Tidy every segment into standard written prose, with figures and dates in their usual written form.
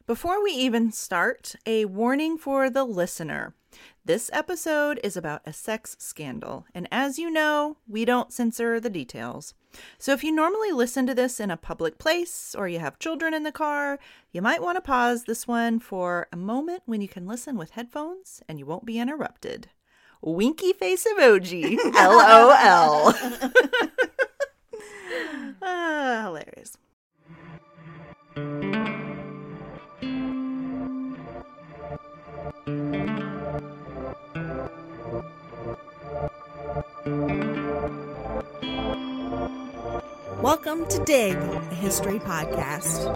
Before we even start, a warning for the listener. This episode is about a sex scandal, and as you know, we don't censor the details. So if you normally listen to this in a public place or you have children in the car, you might want to pause this one for a moment when you can listen with headphones and you won't be interrupted. Winky face emoji. LOL. Hilarious. Welcome to Dig, a history podcast.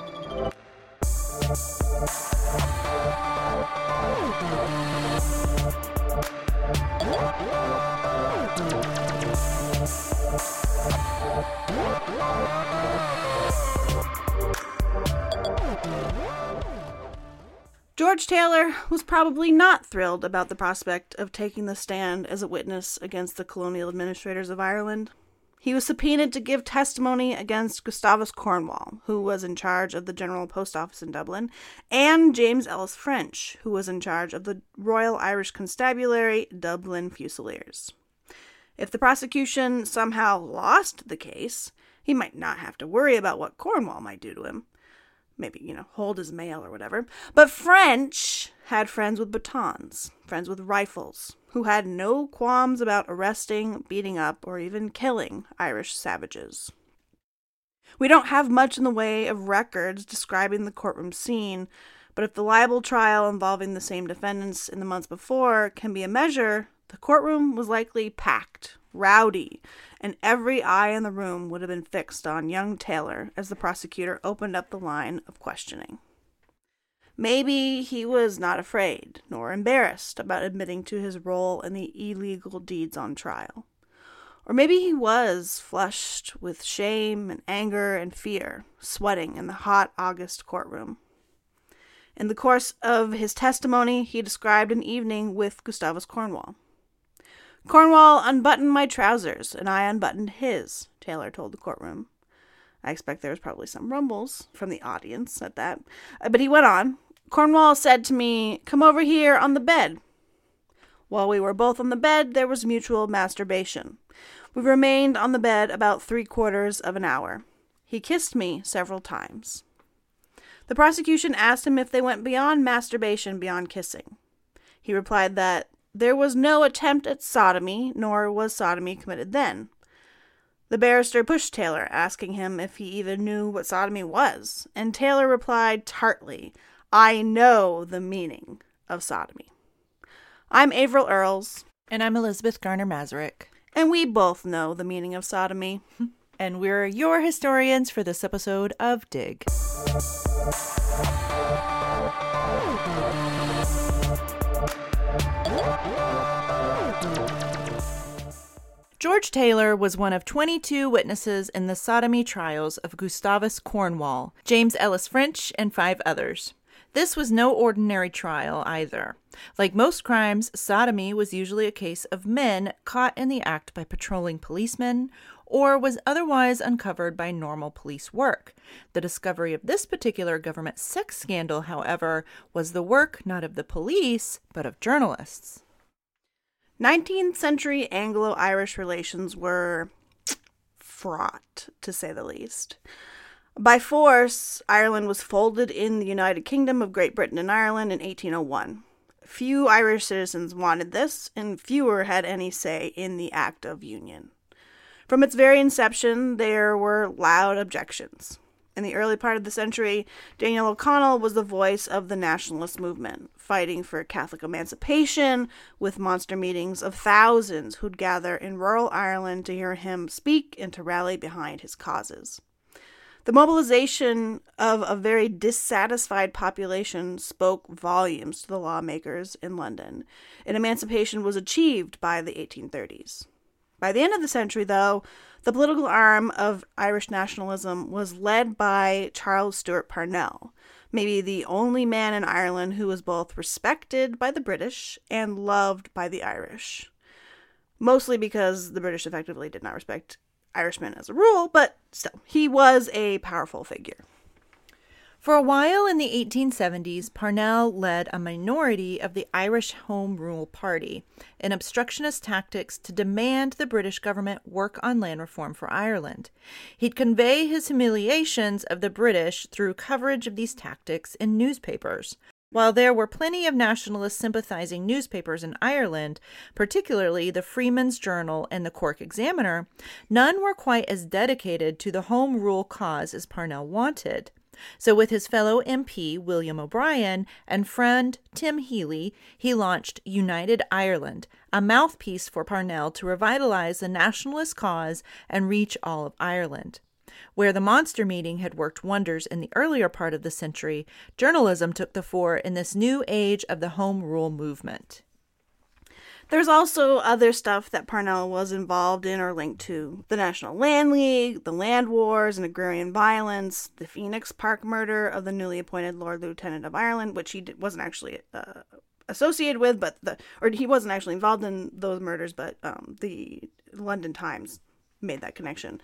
George Taylor was probably not thrilled about the prospect of taking the stand as a witness against the colonial administrators of Ireland. He was subpoenaed to give testimony against Gustavus Cornwall, who was in charge of the General Post Office in Dublin, and James Ellis French, who was in charge of the Royal Irish Constabulary Dublin Fusiliers. If the prosecution somehow lost the case, he might not have to worry about what Cornwall might do to him. Maybe, hold his mail or whatever. But French had friends with batons, friends with rifles, who had no qualms about arresting, beating up, or even killing Irish savages. We don't have much in the way of records describing the courtroom scene, but if the libel trial involving the same defendants in the months before can be a measure, the courtroom was likely packed, rowdy, and every eye in the room would have been fixed on young Taylor as the prosecutor opened up the line of questioning. Maybe he was not afraid nor embarrassed about admitting to his role in the illegal deeds on trial. Or maybe he was flushed with shame and anger and fear, sweating in the hot August courtroom. In the course of his testimony, he described an evening with Gustavus Cornwall. Cornwall unbuttoned my trousers, and I unbuttoned his, Taylor told the courtroom. I expect there was probably some rumbles from the audience at that. But he went on. Cornwall said to me, "Come over here on the bed." While we were both on the bed, there was mutual masturbation. We remained on the bed about 3/4 of an hour. He kissed me several times. The prosecution asked him if they went beyond masturbation, beyond kissing. He replied that there was no attempt at sodomy, nor was sodomy committed then. The barrister pushed Taylor, asking him if he even knew what sodomy was, and Taylor replied tartly, "I know the meaning of sodomy." I'm Averill Earls. And I'm Elizabeth Garner-Mazurek. And we both know the meaning of sodomy. And we're your historians for this episode of Dig. George Taylor was one of 22 witnesses in the sodomy trials of Gustavus Cornwall, James Ellis French, and 5 others. This was no ordinary trial either. Like most crimes, sodomy was usually a case of men caught in the act by patrolling policemen or was otherwise uncovered by normal police work. The discovery of this particular government sex scandal, however, was the work not of the police, but of journalists. 19th century Anglo-Irish relations were fraught, to say the least. By force, Ireland was folded in the United Kingdom of Great Britain and Ireland in 1801. Few Irish citizens wanted this, and fewer had any say in the Act of Union. From its very inception, there were loud objections. In the early part of the century, Daniel O'Connell was the voice of the nationalist movement, fighting for Catholic emancipation, with monster meetings of thousands who'd gather in rural Ireland to hear him speak and to rally behind his causes. The mobilization of a very dissatisfied population spoke volumes to the lawmakers in London, and emancipation was achieved by the 1830s. By the end of the century, though, the political arm of Irish nationalism was led by Charles Stewart Parnell, maybe the only man in Ireland who was both respected by the British and loved by the Irish. Mostly because the British effectively did not respect Irishmen as a rule, but still, he was a powerful figure. For a while in the 1870s, Parnell led a minority of the Irish Home Rule Party in obstructionist tactics to demand the British government work on land reform for Ireland. He'd convey his humiliations of the British through coverage of these tactics in newspapers. While there were plenty of nationalist sympathizing newspapers in Ireland, particularly the Freeman's Journal and the Cork Examiner, none were quite as dedicated to the Home Rule cause as Parnell wanted. So with his fellow MP, William O'Brien, and friend Tim Healy, he launched United Ireland, a mouthpiece for Parnell to revitalize the nationalist cause and reach all of Ireland. Where the monster meeting had worked wonders in the earlier part of the century, journalism took the fore in this new age of the Home Rule movement. There's also other stuff that Parnell was involved in or linked to. The National Land League, the land wars and agrarian violence, the Phoenix Park murder of the newly appointed Lord Lieutenant of Ireland, which he wasn't actually associated with, or he wasn't actually involved in those murders, but the London Times made that connection.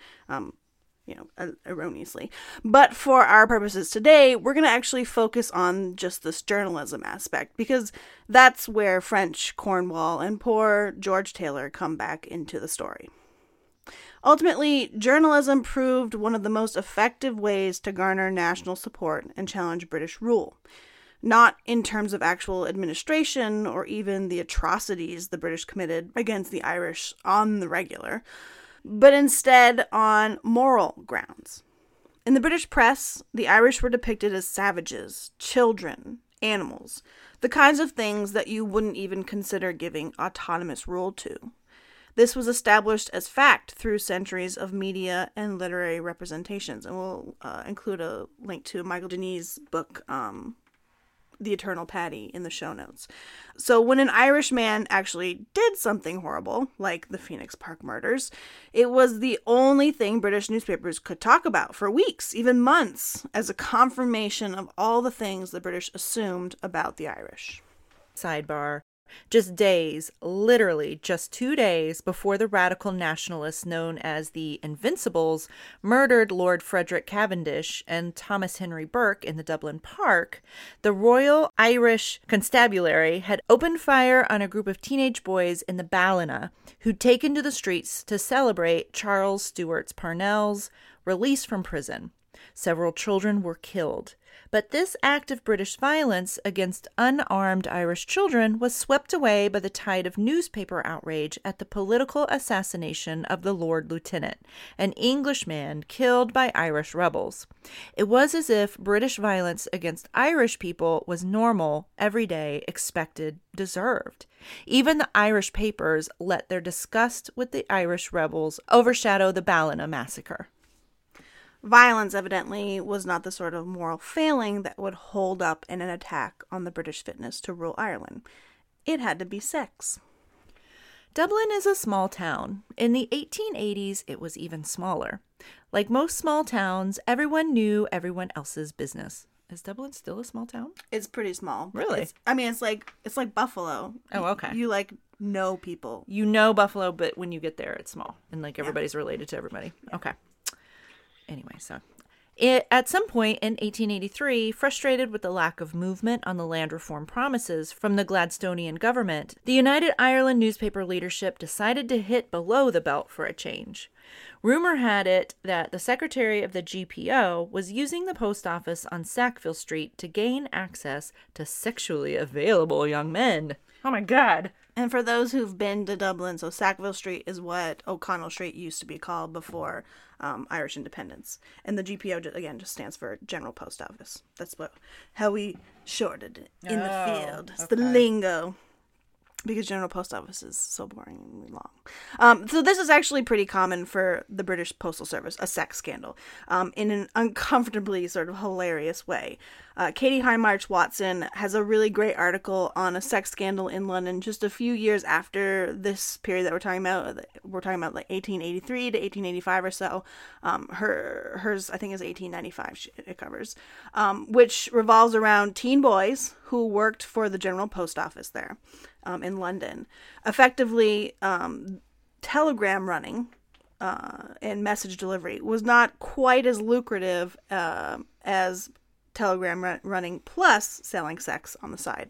Erroneously. But for our purposes today, we're going to actually focus on just this journalism aspect, because that's where French, Cornwall, and poor George Taylor come back into the story. Ultimately, journalism proved one of the most effective ways to garner national support and challenge British rule. Not in terms of actual administration or even the atrocities the British committed against the Irish on the regular, but instead on moral grounds. In the British press, the Irish were depicted as savages, children, animals, the kinds of things that you wouldn't even consider giving autonomous rule to. This was established as fact through centuries of media and literary representations, and we'll include a link to Michael Denis' book, The Eternal Paddy, in the show notes. So when an Irish man actually did something horrible, like the Phoenix Park murders, it was the only thing British newspapers could talk about for weeks, even months, as a confirmation of all the things the British assumed about the Irish. Sidebar. Just days, literally just 2 days before the radical nationalists known as the Invincibles murdered Lord Frederick Cavendish and Thomas Henry Burke in the Dublin Park, the Royal Irish Constabulary had opened fire on a group of teenage boys in the Ballina who'd taken to the streets to celebrate Charles Stuart Parnell's release from prison. Several children were killed. But this act of British violence against unarmed Irish children was swept away by the tide of newspaper outrage at the political assassination of the Lord Lieutenant, an Englishman killed by Irish rebels. It was as if British violence against Irish people was normal, everyday, expected, deserved. Even the Irish papers let their disgust with the Irish rebels overshadow the Ballina massacre. Violence, evidently, was not the sort of moral failing that would hold up in an attack on the British fitness to rule Ireland. It had to be sex. Dublin is a small town. In the 1880s, it was even smaller. Like most small towns, everyone knew everyone else's business. Is Dublin still a small town? It's pretty small. Really? It's like Buffalo. Oh, okay. You know people. You know Buffalo, but when you get there, it's small. And everybody's related to everybody. Yeah. Okay. Anyway, at some point in 1883, frustrated with the lack of movement on the land reform promises from the Gladstonian government, the United Ireland newspaper leadership decided to hit below the belt for a change. Rumor had it that the secretary of the GPO was using the post office on Sackville Street to gain access to sexually available young men. Oh my God. And for those who've been to Dublin, so Sackville Street is what O'Connell Street used to be called before Irish independence. And the GPO, again, just stands for General Post Office. That's how we shorted it in the field. It's the lingo. Because General Post Office is so boringly long. So this is actually pretty common for the British Postal Service, a sex scandal, in an uncomfortably sort of hilarious way. Katie Hindmarch Watson has a really great article on a sex scandal in London just a few years after this period that we're talking about. We're talking about like 1883 to 1885 or so. Hers, I think, is 1895 it covers, which revolves around teen boys who worked for the General Post Office there. In London. Effectively, telegram running and message delivery was not quite as lucrative as telegram running, plus selling sex on the side.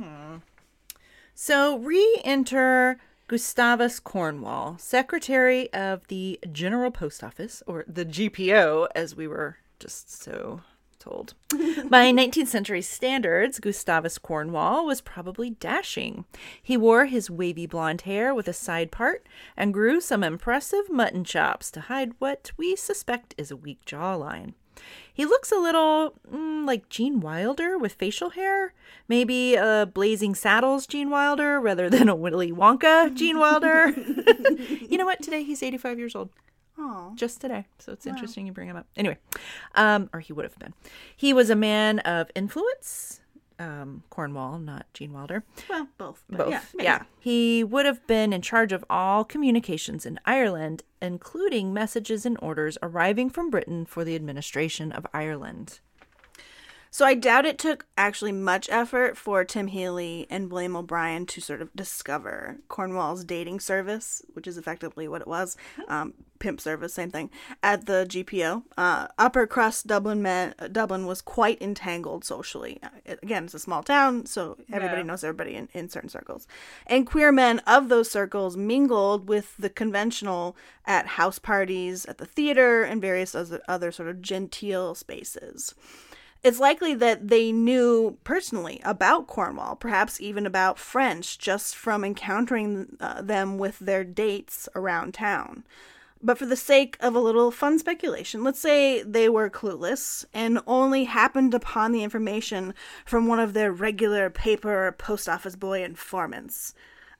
So re-enter Gustavus Cornwall, Secretary of the General Post Office, or the GPO, as we were just so told. By 19th century standards, Gustavus Cornwall was probably dashing. He wore his wavy blonde hair with a side part and grew some impressive mutton chops to hide what we suspect is a weak jawline. He looks a little like Gene Wilder with facial hair. Maybe a Blazing Saddles Gene Wilder rather than a Willy Wonka Gene Wilder. You know what? Today he's 85 years old. Oh, Just today. So it's interesting you bring him up. Anyway, or he would have been. He was a man of influence. Cornwall, not Gene Wilder. well, both. But Both. Yeah, maybe. Yeah. He would have been in charge of all communications in Ireland, including messages and orders arriving from Britain for the administration of Ireland. So I doubt it took actually much effort for Tim Healy and William O'Brien to sort of discover Cornwall's dating service, which is effectively what it was, pimp service, same thing, at the GPO. Upper crust Dublin was quite entangled socially. Again, it's a small town, so everybody knows everybody in certain circles. And queer men of those circles mingled with the conventional at house parties, at the theater, and various other sort of genteel spaces. It's likely that they knew personally about Cornwall, perhaps even about French, just from encountering them with their dates around town. But for the sake of a little fun speculation, let's say they were clueless and only happened upon the information from one of their regular paper or post office boy informants.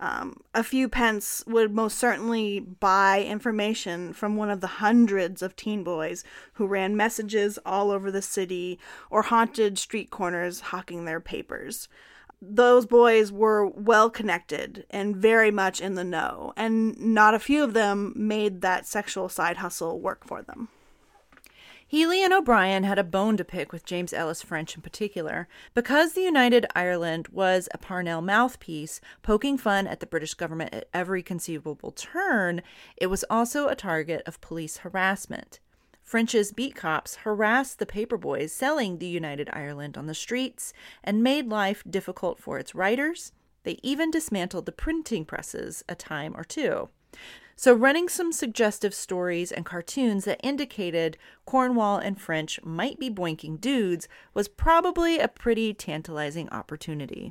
A few pence would most certainly buy information from one of the hundreds of teen boys who ran messages all over the city or haunted street corners hawking their papers. Those boys were well connected and very much in the know, and not a few of them made that sexual side hustle work for them. Healy and O'Brien had a bone to pick with James Ellis French in particular, because the United Ireland was a Parnell mouthpiece, poking fun at the British government at every conceivable turn. It was also a target of police harassment. French's beat cops harassed the paperboys selling the United Ireland on the streets and made life difficult for its writers. They even dismantled the printing presses a time or two. So running some suggestive stories and cartoons that indicated Cornwall and French might be boinking dudes was probably a pretty tantalizing opportunity.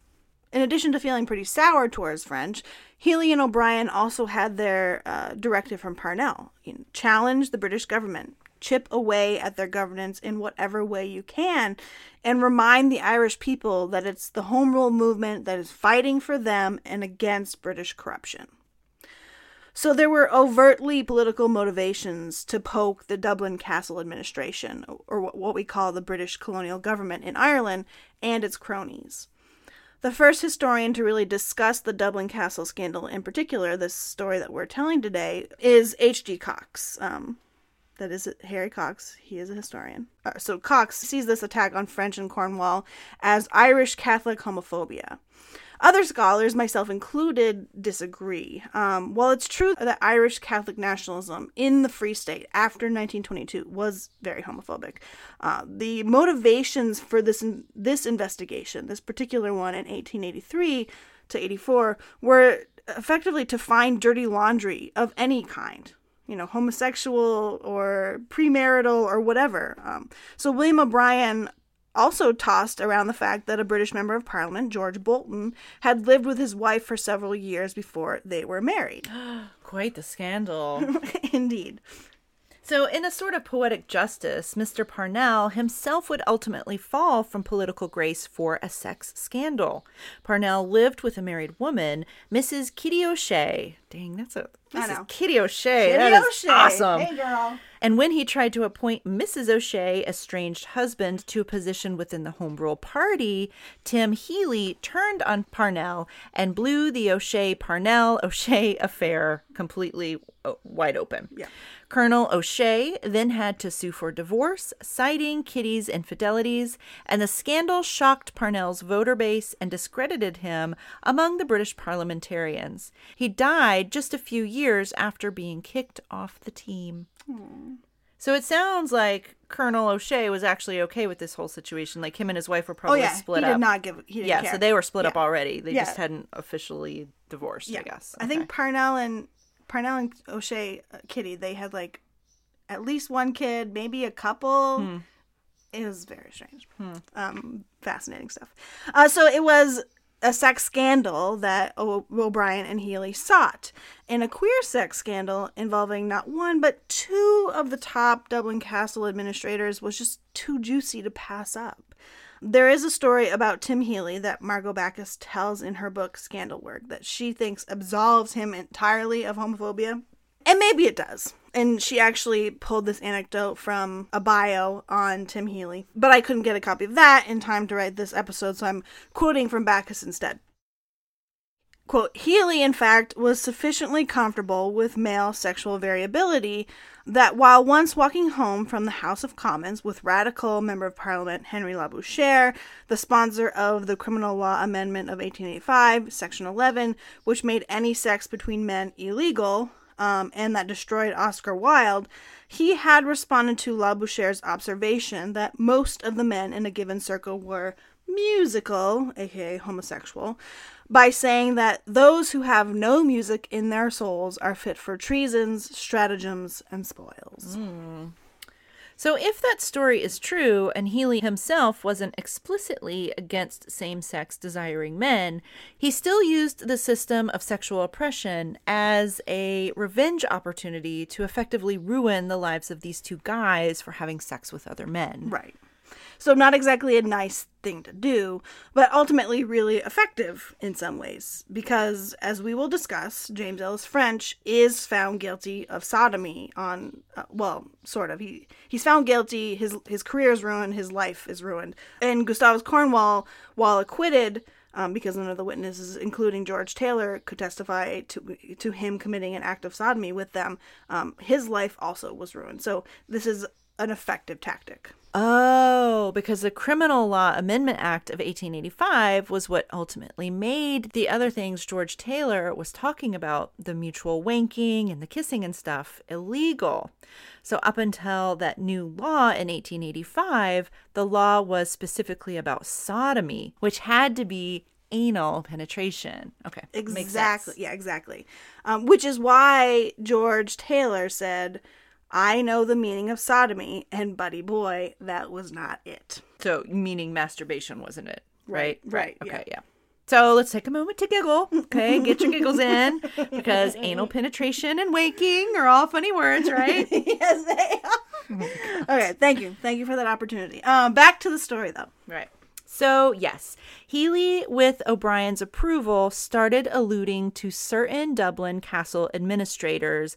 In addition to feeling pretty sour towards French, Healy and O'Brien also had their directive from Parnell. Challenge the British government, chip away at their governance in whatever way you can, and remind the Irish people that it's the Home Rule movement that is fighting for them and against British corruption. So there were overtly political motivations to poke the Dublin Castle administration, or what we call the British colonial government in Ireland, and its cronies. The first historian to really discuss the Dublin Castle scandal in particular, this story that we're telling today, is H.G. Cox. That is Harry Cox. He is a historian. So Cox sees this attack on French and Cornwall as Irish Catholic homophobia. Other scholars, myself included, disagree. While it's true that Irish Catholic nationalism in the Free State after 1922 was very homophobic, the motivations for this investigation, this particular one in 1883 to 84, were effectively to find dirty laundry of any kind. Homosexual or premarital or whatever. So William O'Brien also tossed around the fact that a British member of Parliament, George Bolton, had lived with his wife for several years before they were married. Quite the scandal. Indeed. So in a sort of poetic justice, Mr. Parnell himself would ultimately fall from political grace for a sex scandal. Parnell lived with a married woman, Mrs. Kitty O'Shea. Dang, this is Kitty O'Shea. That is awesome. Hey, girl. And when he tried to appoint Mrs. O'Shea, estranged husband, to a position within the Home Rule Party, Tim Healy turned on Parnell and blew the O'Shea-Parnell-O'Shea affair completely wide open. Yeah. Colonel O'Shea then had to sue for divorce, citing Kitty's infidelities, and the scandal shocked Parnell's voter base and discredited him among the British parliamentarians. He died just a few years after being kicked off the team. So it sounds like Colonel O'Shea was actually okay with this whole situation. Like him and his wife were probably split up. He didn't care. So they were split up Yeah. already. They Yeah. just hadn't officially divorced, I guess. I think Parnell and O'Shea, Kitty, they had like at least one kid, maybe a couple. It was very strange. Fascinating stuff. So it was a sex scandal that O'Brien and Healy sought, and a queer sex scandal involving not one but two of the top Dublin Castle administrators was just too juicy to pass up. There is a story about Tim Healy that Margot Backus tells in her book Scandal Work that she thinks absolves him entirely of homophobia. And maybe it does. And she actually pulled this anecdote from a bio on Tim Healy. But I couldn't get a copy of that in time to write this episode, so I'm quoting from Backus instead. Quote, Healy, in fact, was sufficiently comfortable with male sexual variability that while once walking home from the House of Commons with radical Member of Parliament Henry Labouchere, the sponsor of the Criminal Law Amendment of 1885, Section 11, which made any sex between men illegal, and that destroyed Oscar Wilde, he had responded to Labouchere's observation that most of the men in a given circle were musical, aka homosexual, by saying that those who have no music in their souls are fit for treasons, stratagems, and spoils. So if that story is true, and Healy himself wasn't explicitly against same-sex desiring men, he still used the system of sexual oppression as a revenge opportunity to effectively ruin the lives of these two guys for having sex with other men. Right. So not exactly a nice thing to do, but ultimately really effective in some ways. Because, as we will discuss, James Ellis French is found guilty of sodomy on, sort of. He's found guilty, his career is ruined, his life is ruined. And Gustavus Cornwall, while acquitted, because none of the witnesses, including George Taylor, could testify to him committing an act of sodomy with them, his life also was ruined. So this is an effective tactic. Oh, because the Criminal Law Amendment Act of 1885 was what ultimately made the other things George Taylor was talking about, the mutual wanking and the kissing and stuff, illegal. So up until that new law in 1885, the law was specifically about sodomy, which had to be anal penetration. Okay. Exactly. Makes sense. Yeah, exactly. Which is why George Taylor said, I know the meaning of sodomy, and buddy boy, that was not it. So meaning masturbation, wasn't it? Right? Right. Okay, yeah. So let's take a moment to giggle, okay? Get your giggles in, because anal penetration and wanking are all funny words, right? Yes, they are. Okay, thank you. Thank you for that opportunity. Back to the story, though. Right. So, yes, Healy, with O'Brien's approval, started alluding to certain Dublin Castle administrators'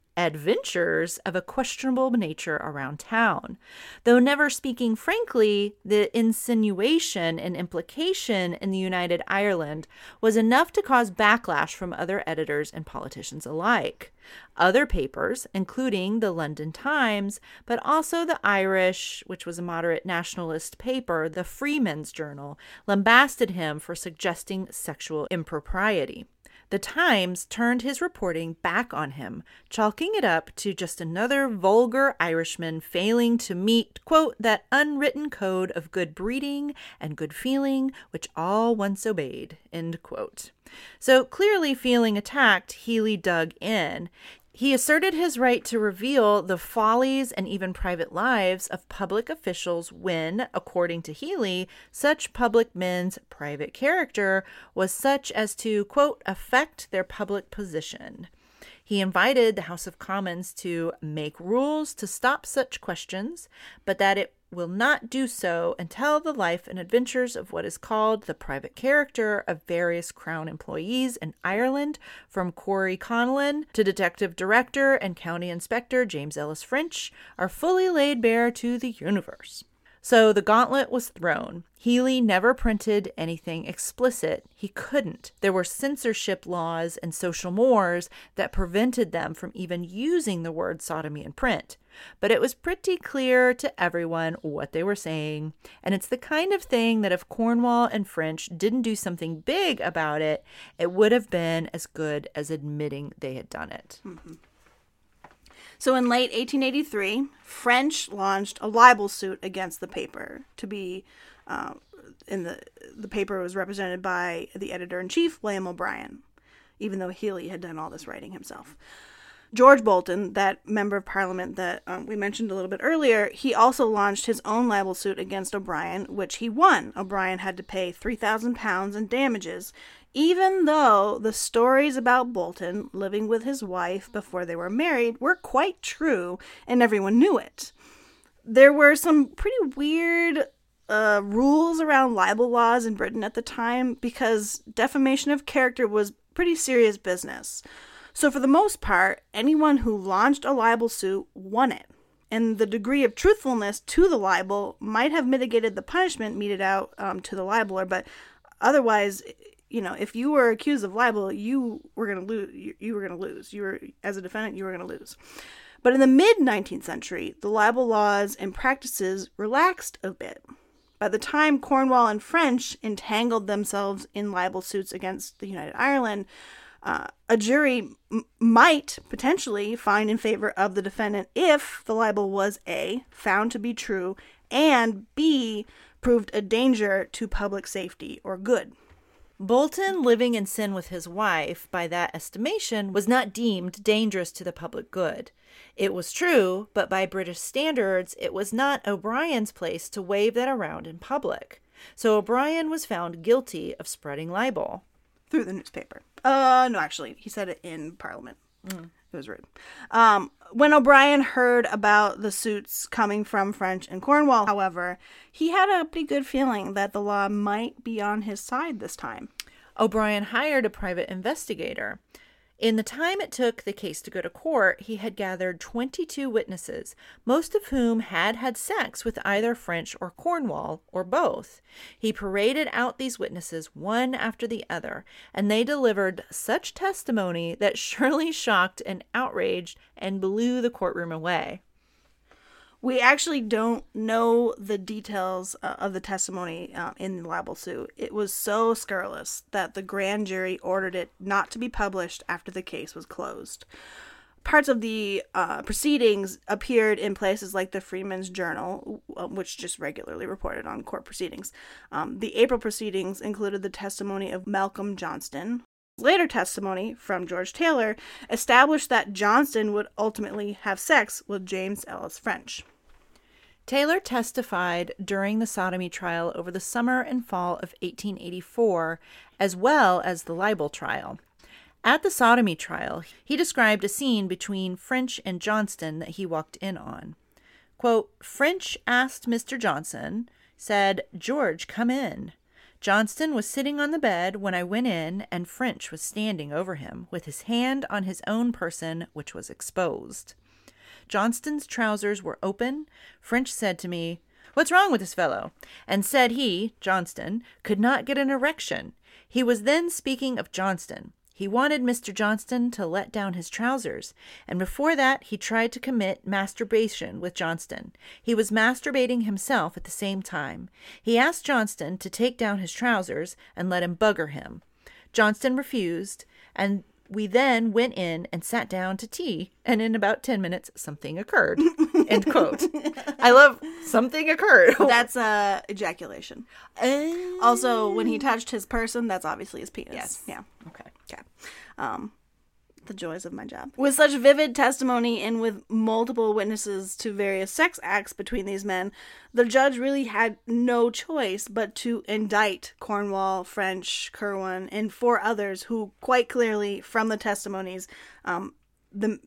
adventures of a questionable nature around town. Though never speaking frankly, the insinuation and implication in the United Ireland was enough to cause backlash from other editors and politicians alike. Other papers, including the London Times, but also the Irish, which was a moderate nationalist paper, the Freeman's Journal, lambasted him for suggesting sexual impropriety. The Times turned his reporting back on him, chalking it up to just another vulgar Irishman failing to meet, quote, that unwritten code of good breeding and good feeling which all once obeyed, end quote. So clearly feeling attacked, Healy dug in. He asserted his right to reveal the follies and even private lives of public officials when, according to Healy, such public men's private character was such as to, quote, affect their public position. He invited the House of Commons to make rules to stop such questions, but that it will not do so until the life and adventures of what is called the private character of various Crown employees in Ireland, from Corey Connellan to Detective Director and County Inspector James Ellis French, are fully laid bare to the universe. So the gauntlet was thrown. Healy never printed anything explicit. He couldn't. There were censorship laws and social mores that prevented them from even using the word sodomy in print. But it was pretty clear to everyone what they were saying. And it's the kind of thing that if Cornwall and French didn't do something big about it, it would have been as good as admitting they had done it. Mm-hmm. So in late 1883, French launched a libel suit against the paper to be, the paper was represented by the editor-in-chief, William O'Brien, even though Healy had done all this writing himself. George Bolton, that member of parliament that we mentioned a little bit earlier, he also launched his own libel suit against O'Brien, which he won. O'Brien had to pay £3,000 in damages, even though the stories about Bolton living with his wife before they were married were quite true, and everyone knew it. There were some pretty weird rules around libel laws in Britain at the time because defamation of character was pretty serious business. So for the most part, anyone who launched a libel suit won it. And the degree of truthfulness to the libel might have mitigated the punishment meted out to the libeler, but otherwise, if you were accused of libel, you were going to lose. You were going to lose. As a defendant, you were going to lose. But in the mid-19th century, the libel laws and practices relaxed a bit. By the time Cornwall and French entangled themselves in libel suits against the United Ireland, a jury might potentially find in favor of the defendant if the libel was A, found to be true, and B, proved a danger to public safety or good. Bolton, living in sin with his wife, by that estimation, was not deemed dangerous to the public good. It was true, but by British standards, it was not O'Brien's place to wave that around in public. So O'Brien was found guilty of spreading libel. Through the newspaper. No, actually, he said it in Parliament. It was rude. When O'Brien heard about the suits coming from French and Cornwall, however, he had a pretty good feeling that the law might be on his side this time. O'Brien hired a private investigator. In the time it took the case to go to court, he had gathered 22 witnesses, most of whom had had sex with either French or Cornwall, or both. He paraded out these witnesses one after the other, and they delivered such testimony that surely shocked and outraged and blew the courtroom away. We actually don't know the details of the testimony in the libel suit. It was so scurrilous that the grand jury ordered it not to be published after the case was closed. Parts of the proceedings appeared in places like the Freeman's Journal, which just regularly reported on court proceedings. The April proceedings included the testimony of Malcolm Johnston. Later testimony from George Taylor established that Johnston would ultimately have sex with James Ellis French. Taylor testified during the sodomy trial over the summer and fall of 1884, as well as the libel trial. At the sodomy trial, he described a scene between French and Johnston that he walked in on. Quote, French asked Mr. Johnson, said, "George, come in." Johnston was sitting on the bed when I went in, and French was standing over him, with his hand on his own person, which was exposed. Johnston's trousers were open. French said to me, "What's wrong with this fellow?" And said he, Johnston, could not get an erection. He was then speaking of Johnston. He wanted Mr. Johnston to let down his trousers, and before that he tried to commit masturbation with Johnston. He was masturbating himself at the same time. He asked Johnston to take down his trousers and let him bugger him. Johnston refused, and we then went in and sat down to tea, and in about 10 minutes, something occurred. End quote. I love something occurred. That's ejaculation. Also, when he touched his person, that's obviously his penis. Yes. Yeah. Okay. The joys of my job. With such vivid testimony and with multiple witnesses to various sex acts between these men, the judge really had no choice but to indict Cornwall, French, Kirwan, and 4 others who quite clearly from the testimonies, men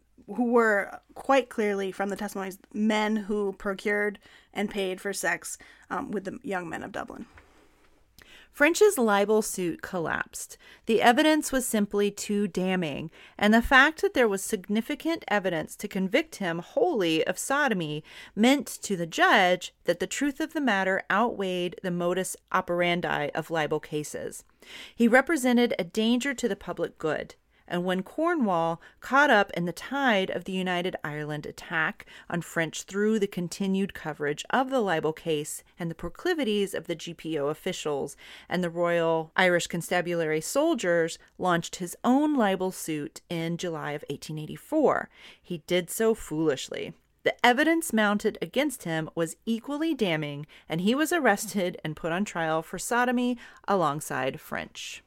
who procured and paid for sex with the young men of Dublin. French's libel suit collapsed. The evidence was simply too damning, and the fact that there was significant evidence to convict him wholly of sodomy meant to the judge that the truth of the matter outweighed the modus operandi of libel cases. He represented a danger to the public good, And when Cornwall, caught up in the tide of the United Ireland attack on French through the continued coverage of the libel case and the proclivities of the GPO officials and the Royal Irish Constabulary soldiers, launched his own libel suit in July of 1884. He did so foolishly. The evidence mounted against him was equally damning, and he was arrested and put on trial for sodomy alongside French.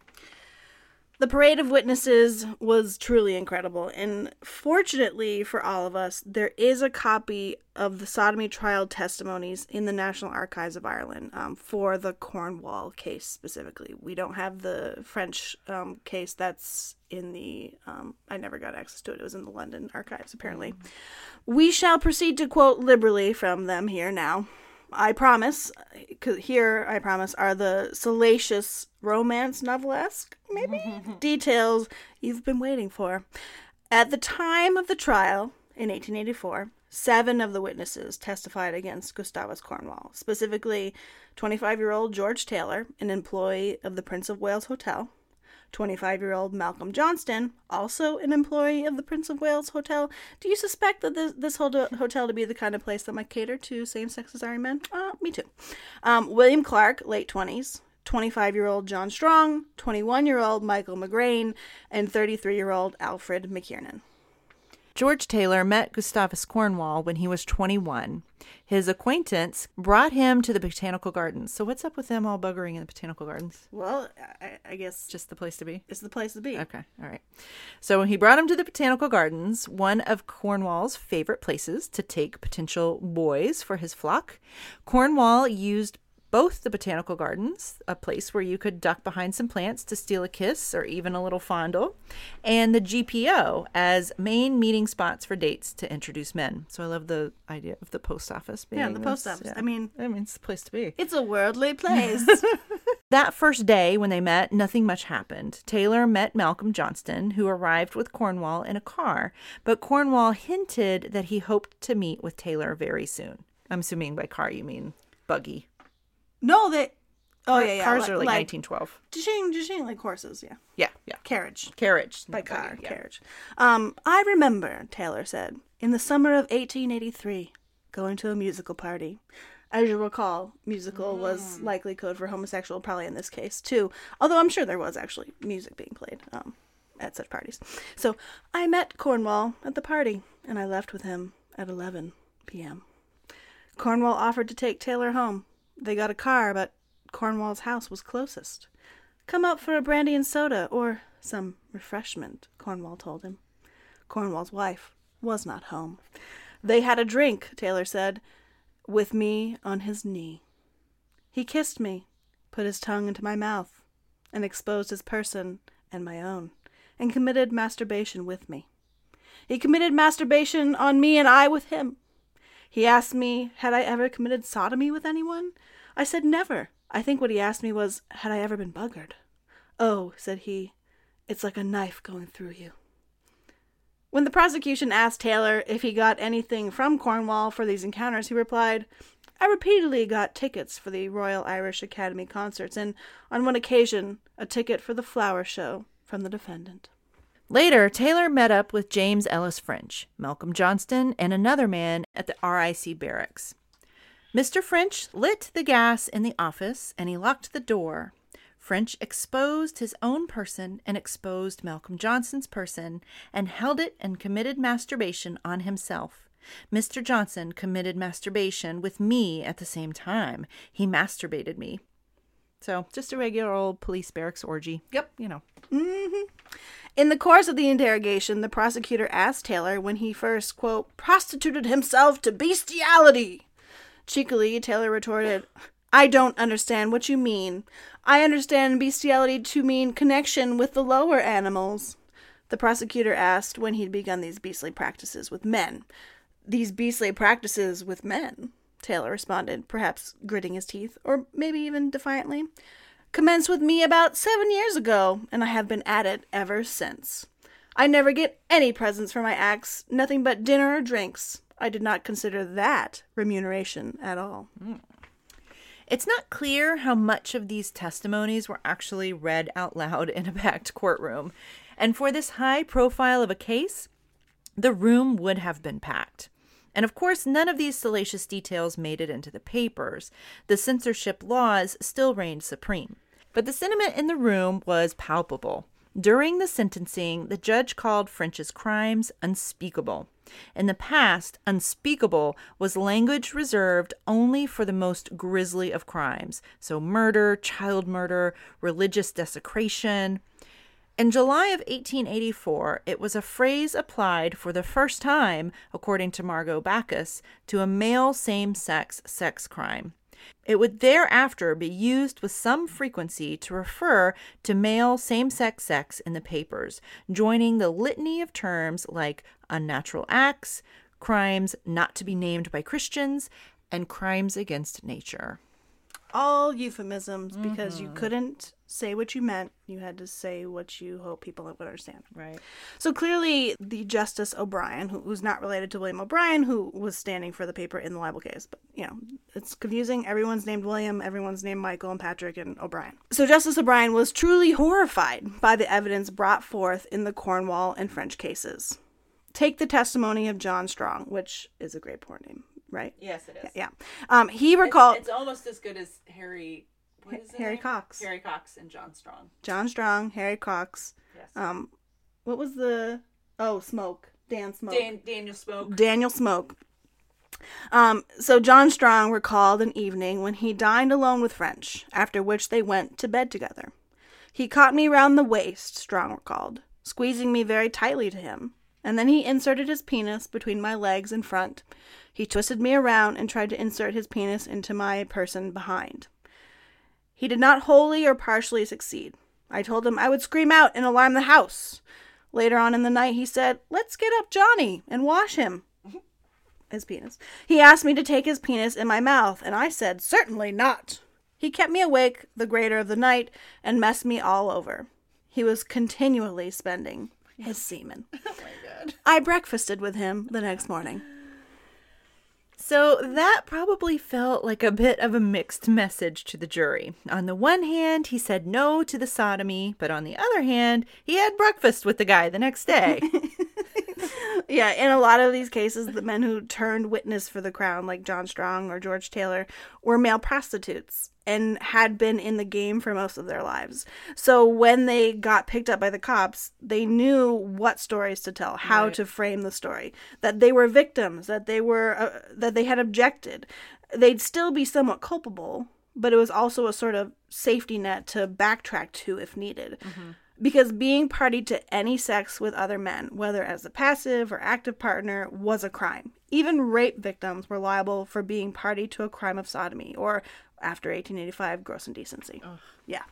The parade of witnesses was truly incredible, and fortunately for all of us, there is a copy of the sodomy trial testimonies in the National Archives of Ireland for the Cornwall case specifically. We don't have the French case. That's in the, I never got access to it. It was in the London Archives, apparently. We shall proceed to quote liberally from them here now. I promise, 'cause here, I promise, are the salacious romance novelesque, maybe, details you've been waiting for. At the time of the trial, in 1884, 7 of the witnesses testified against Gustavus Cornwall, specifically 25-year-old George Taylor, an employee of the Prince of Wales Hotel, 25-year-old Malcolm Johnston, also an employee of the Prince of Wales Hotel. Do you suspect that this hotel to be the kind of place that might cater to same-sex desiring men? Me too. William Clark, late 20s, 25-year-old John Strong, 21-year-old Michael McGrain, and 33-year-old Alfred McKiernan. George Taylor met Gustavus Cornwall when he was 21. His acquaintance brought him to the Botanical Gardens. So what's up with them all buggering in the Botanical Gardens? Well, I guess Just the place to be? it's the place to be. Okay, all right. So he brought him to the Botanical Gardens, one of Cornwall's favorite places to take potential boys for his flock. Cornwall used both the Botanical Gardens, a place where you could duck behind some plants to steal a kiss or even a little fondle, and the GPO as main meeting spots for dates to introduce men. So I love the idea of the post office being Yeah, the post office. Yeah. I mean, it's the place to be. it's a worldly place. That first day when they met, nothing much happened. Taylor met Malcolm Johnston, who arrived with Cornwall in a car, but Cornwall hinted that he hoped to meet with Taylor very soon. I'm assuming by car you mean buggy. No, they... Oh, yeah. Cars are like 1912. Jishing, like horses, yeah. Yeah. Carriage. Carriage. By not car, buggy, yeah. carriage. I remember, Taylor said, in the summer of 1883, going to a musical party. As you recall, musical was likely code for homosexual, probably in this case, too. Although I'm sure there was actually music being played at such parties. So I met Cornwall at the party, and I left with him at 11 p.m. Cornwall offered to take Taylor home. They got a car, but Cornwall's house was closest. Come up for a brandy and soda, or some refreshment, Cornwall told him. Cornwall's wife was not home. They had a drink, Taylor said, with me on his knee. He kissed me, put his tongue into my mouth, and exposed his person and my own, and committed masturbation with me. He committed masturbation on me and I with him. He asked me, had I ever committed sodomy with anyone? I said never. I think what he asked me was, had I ever been buggered? Oh, said he, it's like a knife going through you. When the prosecution asked Taylor if he got anything from Cornwall for these encounters, he replied, I repeatedly got tickets for the Royal Irish Academy concerts, and on one occasion, a ticket for the flower show from the defendant. Later, Taylor met up with James Ellis French, Malcolm Johnston, and another man at the RIC barracks. Mr. French lit the gas in the office, and he locked the door. French exposed his own person and exposed Malcolm Johnston's person and held it and committed masturbation on himself. Mr. Johnson committed masturbation with me at the same time. He masturbated me. So, just a regular old police barracks orgy. Yep. You know. Mm-hmm. In the course of the interrogation, the prosecutor asked Taylor when he first, quote, prostituted himself to bestiality. Cheekily, Taylor retorted, I don't understand what you mean. I understand bestiality to mean connection with the lower animals. The prosecutor asked when he'd begun these beastly practices with men. These beastly practices with men, Taylor responded, perhaps gritting his teeth, or maybe even defiantly, commenced with me about 7 years ago, and I have been at it ever since. I never get any presents for my acts, nothing but dinner or drinks. I did not consider that remuneration at all. It's not clear how much of these testimonies were actually read out loud in a packed courtroom. And for this high profile of a case, the room would have been packed. And of course, none of these salacious details made it into the papers. The censorship laws still reigned supreme. But the sentiment in the room was palpable. During the sentencing, the judge called French's crimes unspeakable. In the past, unspeakable was language reserved only for the most grisly of crimes. So murder, child murder, religious desecration. In July of 1884, it was a phrase applied for the first time, according to Margot Bacchus, to a male same-sex sex crime. It would thereafter be used with some frequency to refer to male same-sex sex in the papers, joining the litany of terms like unnatural acts, crimes not to be named by Christians, and crimes against nature. All euphemisms because you couldn't say what you meant. You had to say what you hope people would understand. Right. So clearly the Justice O'Brien, who's not related to William O'Brien, who was standing for the paper in the libel case. But, it's confusing. Everyone's named William, everyone's named Michael and Patrick and O'Brien. So Justice O'Brien was truly horrified by the evidence brought forth in the Cornwall and French cases. Take the testimony of John Strong, which is a great porn name. Right? Yes, it is. Yeah. He recalled... It's almost as good as Harry... What is Harry Cox. Harry Cox and John Strong. John Strong, Harry Cox. Yes. What was the... Oh, Smoke. Dan Smoke. Daniel Smoke. Daniel Smoke. So John Strong recalled an evening when he dined alone with French, after which they went to bed together. He caught me round the waist, Strong recalled, squeezing me very tightly to him, and then he inserted his penis between my legs in front. He twisted me around and tried to insert his penis into my person behind. He did not wholly or partially succeed. I told him I would scream out and alarm the house. Later on in the night, he said, "Let's get up Johnny and wash him." His penis. He asked me to take his penis in my mouth, and I said, "Certainly not." He kept me awake the greater of the night and messed me all over. He was continually spending his semen. Oh my God. I breakfasted with him the next morning. So that probably felt like a bit of a mixed message to the jury. On the one hand, he said no to the sodomy, but on the other hand, he had breakfast with the guy the next day. Yeah, in a lot of these cases, the men who turned witness for the crown, like John Strong or George Taylor, were male prostitutes and had been in the game for most of their lives. So when they got picked up by the cops, they knew what stories to tell, how to frame the story, that they were victims, that they had objected. They'd still be somewhat culpable, but it was also a sort of safety net to backtrack to if needed. Mm-hmm. Because being party to any sex with other men, whether as a passive or active partner, was a crime. Even rape victims were liable for being party to a crime of sodomy, or, after 1885, gross indecency. Ugh. Yeah.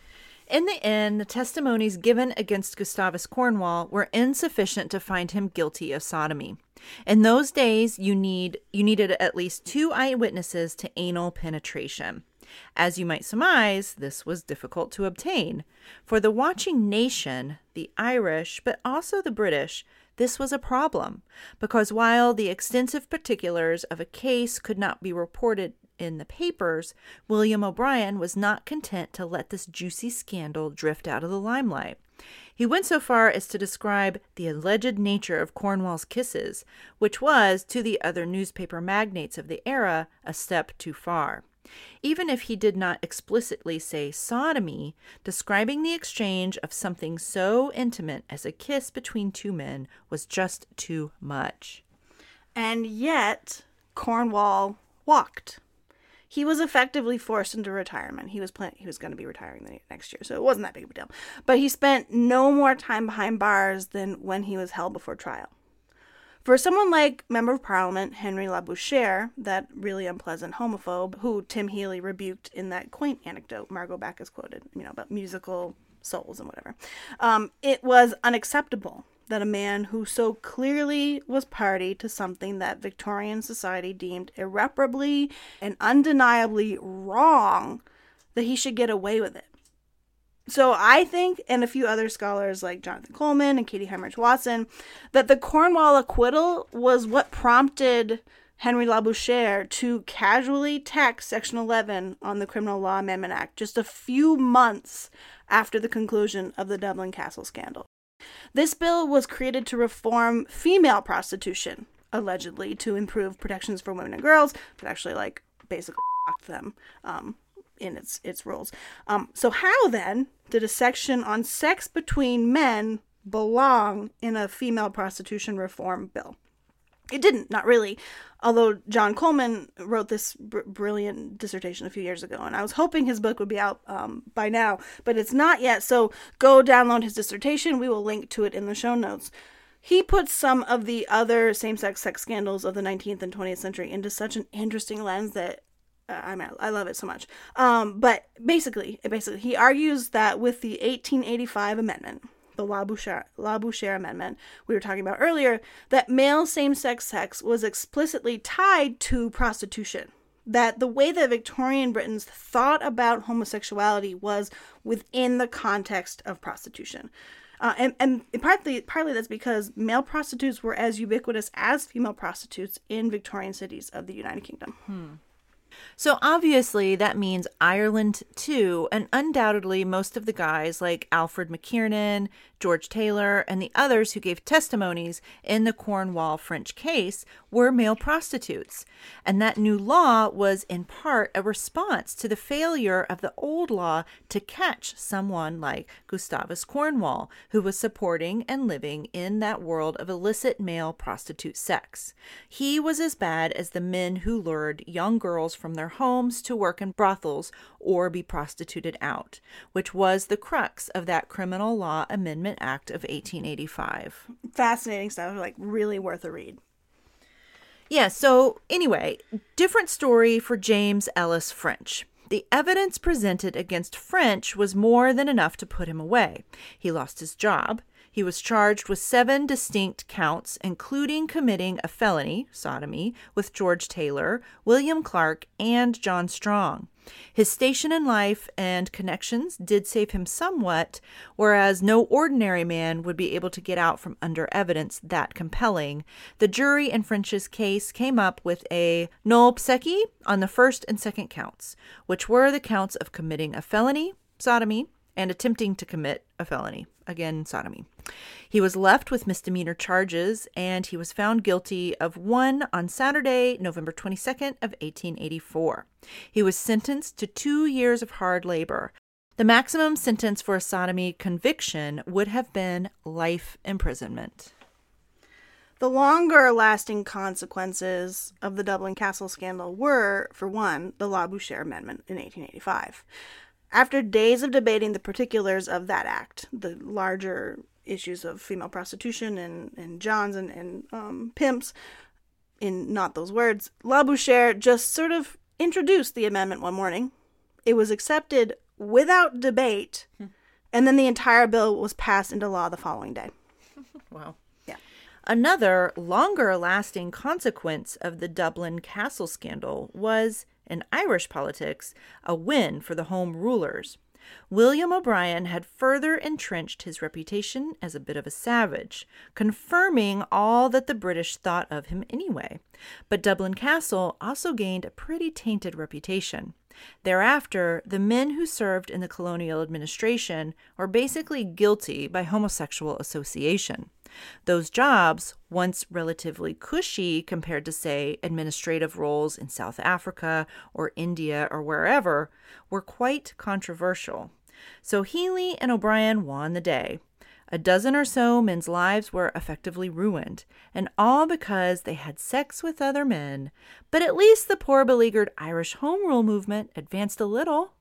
In the end, the testimonies given against Gustavus Cornwall were insufficient to find him guilty of sodomy. In those days, you needed at least 2 eyewitnesses to anal penetration. As you might surmise, this was difficult to obtain. For the watching nation, the Irish, but also the British, this was a problem, because while the extensive particulars of a case could not be reported in the papers, William O'Brien was not content to let this juicy scandal drift out of the limelight. He went so far as to describe the alleged nature of Cornwall's kisses, which was, to the other newspaper magnates of the era, a step too far. Even if he did not explicitly say sodomy, describing the exchange of something so intimate as a kiss between 2 men was just too much. And yet, Cornwall walked. He was effectively forced into retirement. He was going to be retiring the next year, so it wasn't that big of a deal. But he spent no more time behind bars than when he was held before trial. For someone like Member of Parliament Henry Labouchere, that really unpleasant homophobe who Tim Healy rebuked in that quaint anecdote Margot Bacchus quoted, about musical souls and whatever, it was unacceptable that a man who so clearly was party to something that Victorian society deemed irreparably and undeniably wrong, that he should get away with it. So I think, and a few other scholars like Jonathan Coleman and Katie Heinrich Watson, that the Cornwall acquittal was what prompted Henry Labouchere to casually text Section 11 on the Criminal Law Amendment Act just a few months after the conclusion of the Dublin Castle scandal. This bill was created to reform female prostitution, allegedly to improve protections for women and girls, but actually, basically fucked them in its rules. So how, then, did a section on sex between men belong in a female prostitution reform bill? It didn't, not really, although John Coleman wrote this brilliant dissertation a few years ago, and I was hoping his book would be out by now, but it's not yet, so go download his dissertation. We will link to it in the show notes. He puts some of the other same-sex sex scandals of the 19th and 20th century into such an interesting lens that I love it so much. But basically, he argues that with the 1885 amendment, the Labouchere Amendment we were talking about earlier, that male same-sex sex was explicitly tied to prostitution. That the way that Victorian Britons thought about homosexuality was within the context of prostitution. And partly that's because male prostitutes were as ubiquitous as female prostitutes in Victorian cities of the United Kingdom. So obviously that means Ireland too, and undoubtedly most of the guys like Alfred McKiernan, George Taylor, and the others who gave testimonies in the Cornwall French case were male prostitutes. And that new law was in part a response to the failure of the old law to catch someone like Gustavus Cornwall, who was supporting and living in that world of illicit male prostitute sex. He was as bad as the men who lured young girls from their homes to work in brothels or be prostituted out, which was the crux of that Criminal Law Amendment Act of 1885. Fascinating stuff, really worth a read. Yeah, so anyway, different story for James Ellis French. The evidence presented against French was more than enough to put him away. He lost his job. He was charged with 7 distinct counts, including committing a felony, sodomy, with George Taylor, William Clark, and John Strong. His station in life and connections did save him somewhat, whereas no ordinary man would be able to get out from under evidence that compelling. The jury in French's case came up with a nolle prosequi on the first and second counts, which were the counts of committing a felony, sodomy, and attempting to commit a felony, again, sodomy. He was left with misdemeanor charges, and he was found guilty of one on Saturday, November 22nd of 1884. He was sentenced to 2 years of hard labor. The maximum sentence for a sodomy conviction would have been life imprisonment. The longer-lasting consequences of the Dublin Castle scandal were, for one, the Labouchere Amendment in 1885. After days of debating the particulars of that act, the larger issues of female prostitution and johns and pimps, in not those words, Labouchere just sort of introduced the amendment one morning. It was accepted without debate, and then the entire bill was passed into law the following day. Wow. Yeah. Another longer-lasting consequence of the Dublin Castle scandal was, in Irish politics, a win for the Home Rulers. William O'Brien had further entrenched his reputation as a bit of a savage, confirming all that the British thought of him anyway. But Dublin Castle also gained a pretty tainted reputation. Thereafter, the men who served in the colonial administration were basically guilty by homosexual association. Those jobs, once relatively cushy compared to, say, administrative roles in South Africa or India or wherever, were quite controversial. So Healy and O'Brien won the day. A dozen or so men's lives were effectively ruined, and all because they had sex with other men. But at least the poor beleaguered Irish Home Rule movement advanced a little.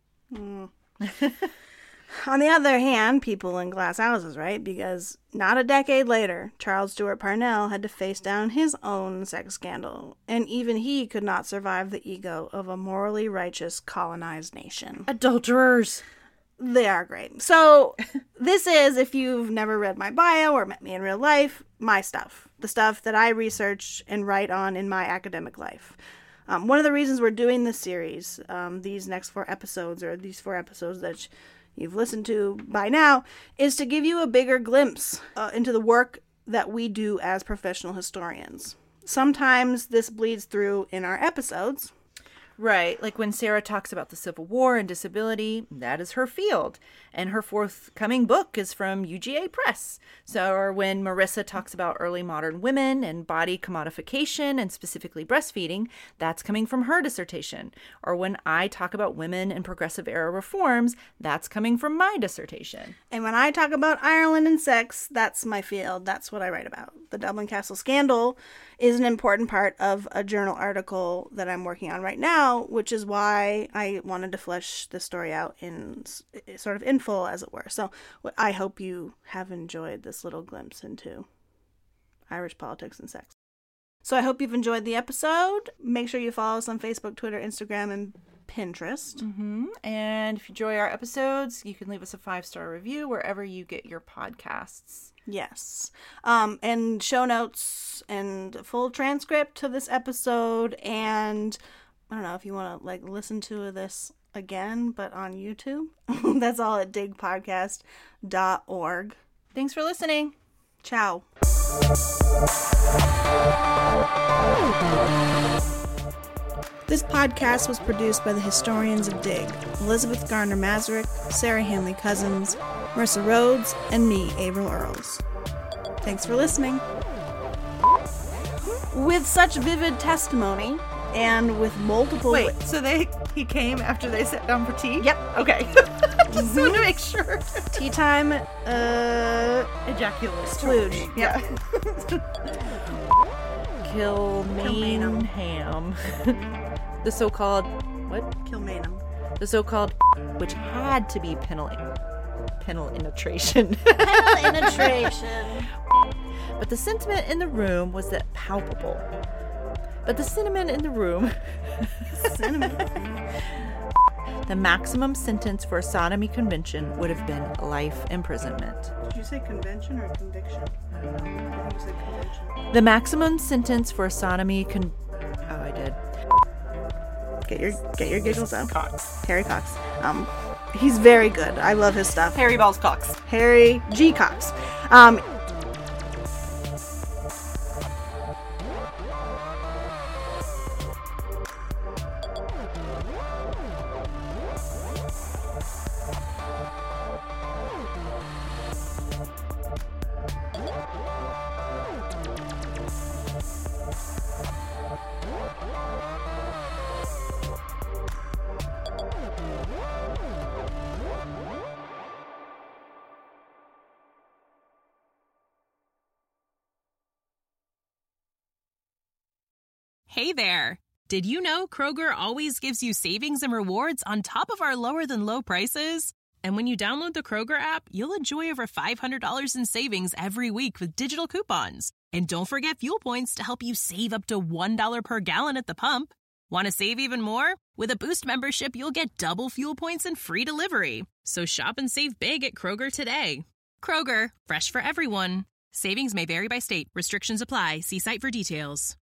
On the other hand, people in glass houses, right? Because not a decade later, Charles Stewart Parnell had to face down his own sex scandal, and even he could not survive the ego of a morally righteous colonized nation. Adulterers! They are great. So this is, if you've never read my bio or met me in real life, my stuff. The stuff that I research and write on in my academic life. One of the reasons we're doing this series, these next 4 episodes, or these 4 episodes that you've listened to by now, is to give you a bigger glimpse into the work that we do as professional historians. Sometimes this bleeds through in our episodes. Right, like when Sarah talks about the Civil War and disability, that is her field. And her forthcoming book is from UGA Press. So, or when Marissa talks about early modern women and body commodification and specifically breastfeeding, that's coming from her dissertation. Or when I talk about women and progressive era reforms, that's coming from my dissertation. And when I talk about Ireland and sex, that's my field. That's what I write about. The Dublin Castle scandal is an important part of a journal article that I'm working on right now, which is why I wanted to flesh this story out in sort of in full, as it were. So I hope you have enjoyed this little glimpse into Irish politics and sex. So I hope you've enjoyed the episode. Make sure you follow us on Facebook, Twitter, Instagram, and Pinterest. Mm-hmm. And if you enjoy our episodes, you can leave us a 5-star review wherever you get your podcasts. Yes. And show notes and full transcript to this episode. And I don't know if you want to listen to this again, but on YouTube. That's all at digpodcast.org. Thanks for listening. Ciao. This podcast was produced by the historians of Dig, Elizabeth Gardner-Mazurek, Sarah Hanley-Cousins, Marissa Rhodes, and me, Averill Earls. Thanks for listening. With such vivid testimony, and with multiple... Wait, so he came after they sat down for tea? Yep. Okay. Just wanted to make sure. Tea time, Ejaculate. splooge. Yeah. Kilmainham. The so-called... What? Kilmainham. The so-called... which had to be penetration. Penetration. But the sentiment in the room was that palpable. But the cinnamon in the room... Cinnamon. The maximum sentence for a sodomy convention would have been life imprisonment. Did you say convention or conviction? I don't know. I think you said convention. The maximum sentence for a sodomy Oh, I did. Get your giggles out. Cox. Harry Cox. He's very good. I love his stuff. Harry Balls Cox. Harry G. Cox. Hey there! Did you know Kroger always gives you savings and rewards on top of our lower-than-low prices? And when you download the Kroger app, you'll enjoy over $500 in savings every week with digital coupons. And don't forget fuel points to help you save up to $1 per gallon at the pump. Want to save even more? With a Boost membership, you'll get double fuel points and free delivery. So shop and save big at Kroger today. Kroger, fresh for everyone. Savings may vary by state. Restrictions apply. See site for details.